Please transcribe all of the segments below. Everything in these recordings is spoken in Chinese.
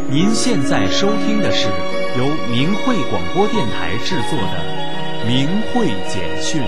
您现在收听的是由明慧广播电台制作的《明慧简讯》。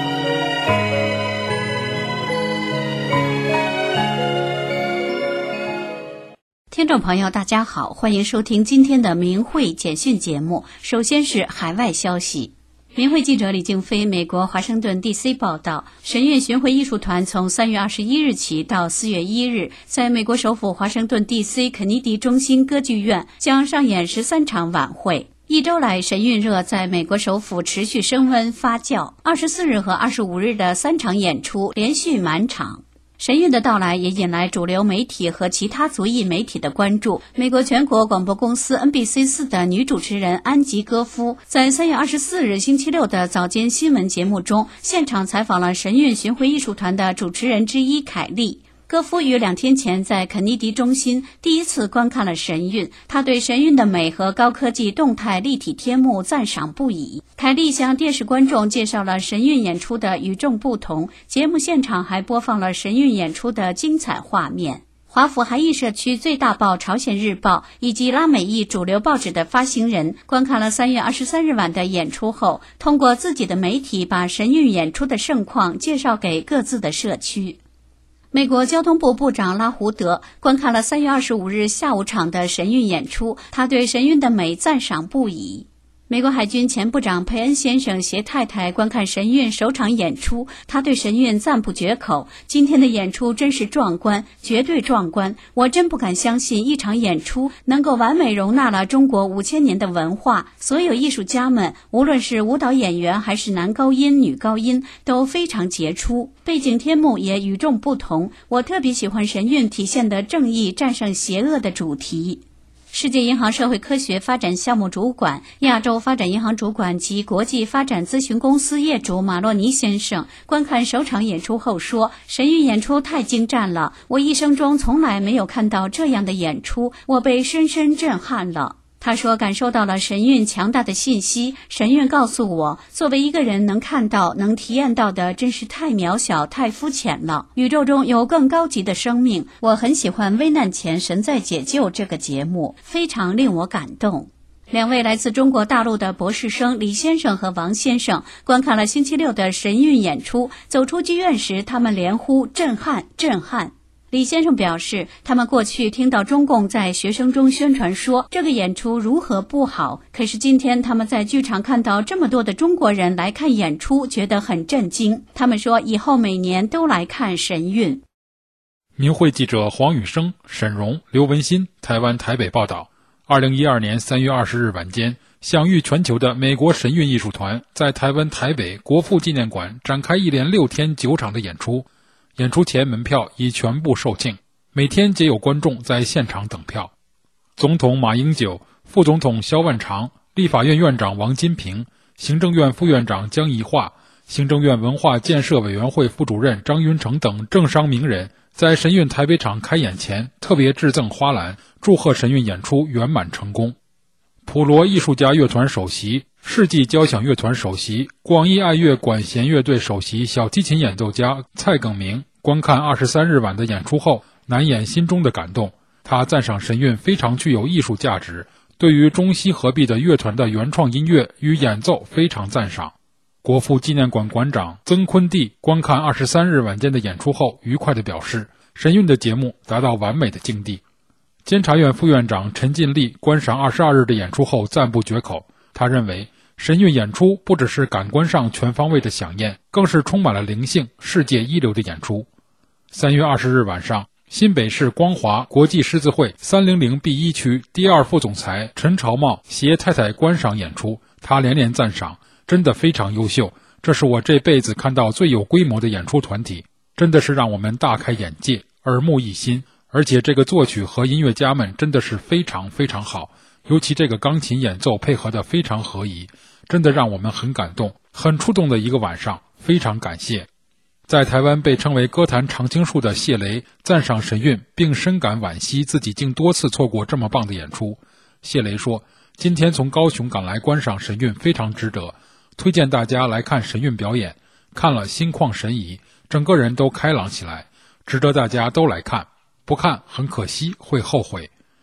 听众朋友大家好，欢迎收听今天的明慧简讯节目。首先是海外消息。明慧记者李静飞美国华盛顿 DC 报道，神韵巡回艺术团从3月21日起到4月1日，在美国首府华盛顿 DC 肯尼迪中心歌剧院将上演13场晚会。一周来，神韵热在美国首府持续升温发酵。24日和25日的3场演出连续满场。神韵的到来也引来主流媒体和其他族裔媒体的关注。美国全国广播公司 NBC4 的女主持人安吉戈夫在3月24日星期六的早间新闻节目中，现场采访了神韵巡回艺术团的主持人之一凯利。戈夫于2天前在肯尼迪中心第一次观看了神韵，他对神韵的美和高科技动态立体天幕赞赏不已。凯利向电视观众介绍了神韵演出的与众不同，节目现场还播放了神韵演出的精彩画面。华府韩裔社区最大报《朝鲜日报》以及拉美裔主流报纸的发行人观看了3月23日晚的演出后，通过自己的媒体把神韵演出的盛况介绍给各自的社区。美国交通部部长拉胡德观看了3月25日下午场的神韵演出，他对神韵的美赞赏不已。美国海军前部长佩恩先生携太太观看神韵首场演出，他对神韵赞不绝口，今天的演出真是壮观，绝对壮观，我真不敢相信一场演出能够完美容纳了中国5000年的文化，所有艺术家们无论是舞蹈演员还是男高音女高音都非常杰出，背景天幕也与众不同，我特别喜欢神韵体现的正义战胜邪恶的主题。世界银行社会科学发展项目主管、亚洲发展银行主管及国际发展咨询公司业主马洛尼先生观看首场演出后说，神韵演出太精湛了，我一生中从来没有看到这样的演出，我被深深震撼了。他说感受到了神韵强大的信息，神韵告诉我，作为一个人能看到能体验到的真是太渺小太肤浅了，宇宙中有更高级的生命，我很喜欢危难前神在解救这个节目，非常令我感动。2位来自中国大陆的博士生李先生和王先生观看了星期六的神韵演出，走出剧院时他们连呼震撼震撼。李先生表示，他们过去听到中共在学生中宣传说这个演出如何不好，可是今天他们在剧场看到这么多的中国人来看演出，觉得很震惊。他们说以后每年都来看神韵。 明慧记者黄宇生、沈荣、刘文新台湾台北报道，2012年3月20日晚间，享誉全球的美国神韵艺术团在台湾台北国父纪念馆展开一连6天9场的演出。演出前门票已全部售罄，每天皆有观众在现场等票。总统马英九、副总统萧万长、立法院院长王金平、行政院副院长江宜桦、行政院文化建设委员会副主任张云成等政商名人在神韵台北场开演前特别致赠花篮，祝贺神韵演出圆满成功。普罗艺术家乐团首席、世纪交响乐团首席、广义爱乐管弦乐队首席小提琴演奏家蔡耿明观看23日晚的演出后，难掩心中的感动。他赞赏神韵非常具有艺术价值，对于中西合璧的乐团的原创音乐与演奏非常赞赏。国父纪念馆馆长曾坤地观看23日晚间的演出后，愉快地表示，神韵的节目达到完美的境地。监察院副院长陈进利观赏22日的演出后赞不绝口，他认为神韵演出不只是感官上全方位的飨宴，更是充满了灵性、世界一流的演出。3月20日晚上，新北市光华国际狮子会 300B1 区第2副总裁陈朝茂携太太观赏演出，他连连赞赏，真的非常优秀，这是我这辈子看到最有规模的演出团体，真的是让我们大开眼界，耳目一新，而且这个作曲和音乐家们真的是非常非常好，尤其这个钢琴演奏配合得非常合宜，真的让我们很感动，很触动的一个晚上，非常感谢。在台湾被称为歌坛常青树的谢雷赞赏神韵，并深感惋惜自己竟多次错过这么棒的演出。谢雷说，今天从高雄赶来观赏神韵非常值得，推荐大家来看神韵表演，看了心旷神怡，整个人都开朗起来，值得大家都来看，不看很可惜，会后悔。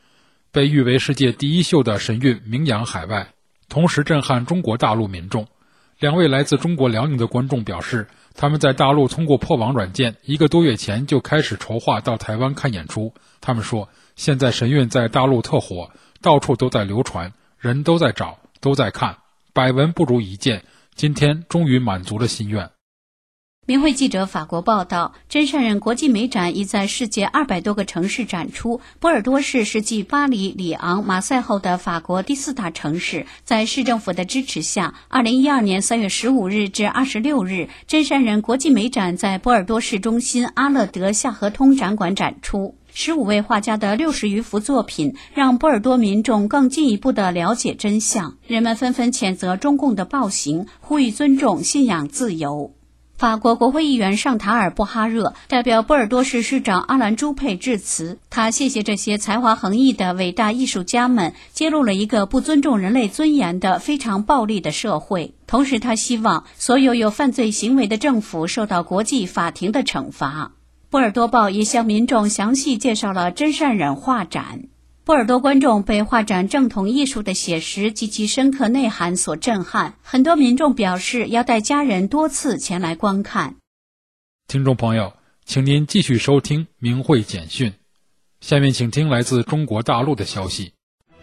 被誉为世界第一秀的神韵名扬海外，同时震撼中国大陆民众。2位来自中国辽宁的观众表示，他们在大陆通过破网软件1个多月前就开始筹划到台湾看演出。他们说，现在神韵在大陆特火，到处都在流传，人都在找，都在看，百闻不如一见，今天终于满足了心愿。 明慧记者法国报道，真善忍国际美展已在世界200多个城市展出。波尔多市是继巴黎、里昂、马赛后的法国第4大城市。在市政府的支持下，2012年3月15日至26日，真善忍国际美展在波尔多市中心阿勒德夏河通展馆展出。15位画家的60余幅作品，让波尔多民众更进一步地了解真相。人们纷纷谴责中共的暴行，呼吁尊重信仰自由。法国国会议员尚塔尔·布哈热代表波尔多市市长阿兰·朱佩致辞，他谢谢这些才华横溢的伟大艺术家们，揭露了一个不尊重人类尊严的非常暴力的社会。同时他希望所有有犯罪行为的政府受到国际法庭的惩罚。波尔多报也向民众详细介绍了真善忍画展。波尔多观众被画展正统艺术的写实及其深刻内涵所震撼，很多民众表示要带家人多次前来观看。 听众朋友，请您继续收听明慧简讯。下面请听来自中国大陆的消息。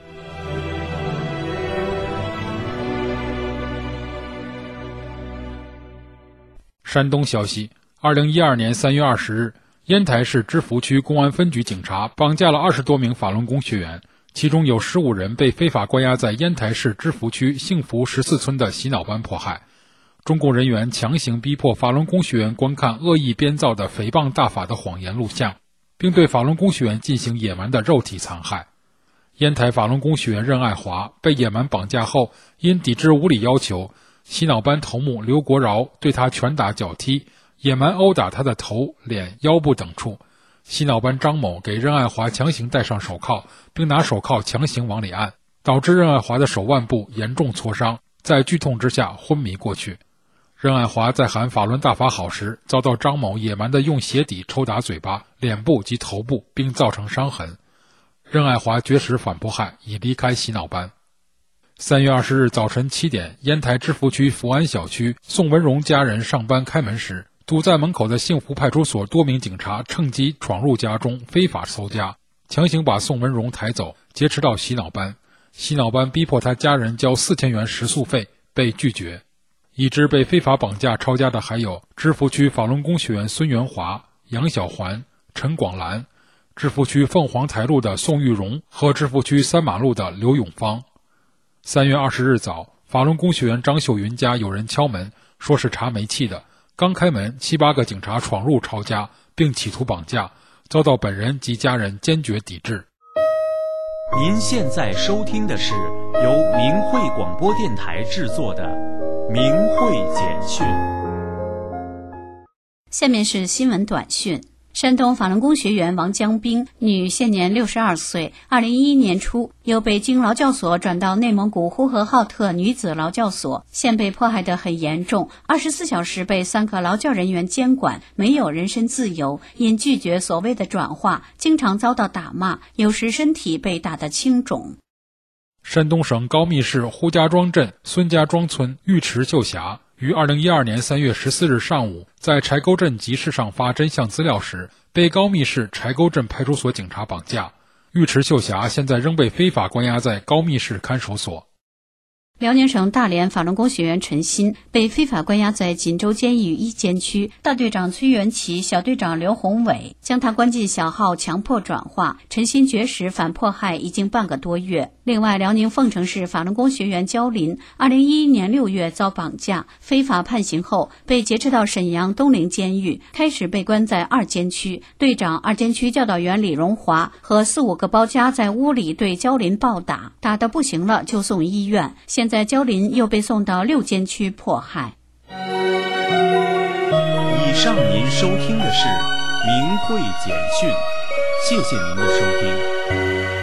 山东消息，2012年3月20日，烟台市芝罘区公安分局警察绑架了20多名法轮功学员，其中有15人被非法关押在烟台市芝罘区幸福14村的洗脑班迫害。中共人员强行逼迫法轮功学员观看恶意编造的诽谤大法的谎言录像，并对法轮功学员进行野蛮的肉体残害。烟台法轮功学员任爱华被野蛮绑架后，因抵制无理要求，洗脑班头目刘国饶对他拳打脚踢，野蛮殴打他的头、脸、腰部等处。洗脑班张某给任爱华强行戴上手铐，并拿手铐强行往里按，导致任爱华的手腕部严重挫伤，在剧痛之下昏迷过去。任爱华在喊法轮大法好时，遭到张某野蛮地用鞋底抽打嘴巴、脸部及头部，并造成伤痕。任爱华绝食反迫害，已离开洗脑班。3月20日早晨7点，烟台芝罘区福安小区，宋文荣家人上班开门时，堵在门口的幸福派出所多名警察趁机闯入家中，非法搜家，强行把宋文荣抬走，劫持到洗脑班。洗脑班逼迫他家人交4000元食宿费，被拒绝。已知被非法绑架抄家的还有芝罘区法轮功学员孙元华、杨小环、陈广兰，芝罘区凤凰台路的宋玉荣和芝罘区3马路的刘永芳。3月20日早，法轮功学员张秀云家有人敲门，说是查煤气的。刚开门，7、8个警察闯入抄家，并企图绑架，遭到本人及家人坚决抵制。 您现在收听的是由明慧广播电台制作的明慧简讯。 下面是新闻短讯。山东法轮功学员王江冰，女，现年62岁，2011年初由北京劳教所转到内蒙古呼和浩特女子劳教所，现被迫害得很严重，24小时被3个劳教人员监管，没有人身自由，因拒绝所谓的转化，经常遭到打骂，有时身体被打得青肿。 山东省高密市呼家庄镇孙家庄村尉迟秀霞于2012年3月14日上午在柴沟镇集市上发真相资料时，被高密市柴沟镇派出所警察绑架。尉迟秀霞现在仍被非法关押在高密市看守所。 辽宁省大连法轮功学员陈鑫被非法关押在锦州监狱1监区，大队长崔元奇、小队长刘宏伟将他关进小号，强迫转化。陈鑫绝食反迫害已经半个多月。另外，辽宁凤城市法轮功学员焦林2011年6月遭绑架，非法判刑后被劫持到沈阳东陵监狱，开始被关在2监区。队长2监区教导员李荣华和4、5个包夹在屋里对焦林暴打，打得不行了就送医院。现在焦林又被送到6监区迫害。 以上您收听的是明慧简讯，谢谢您的收听。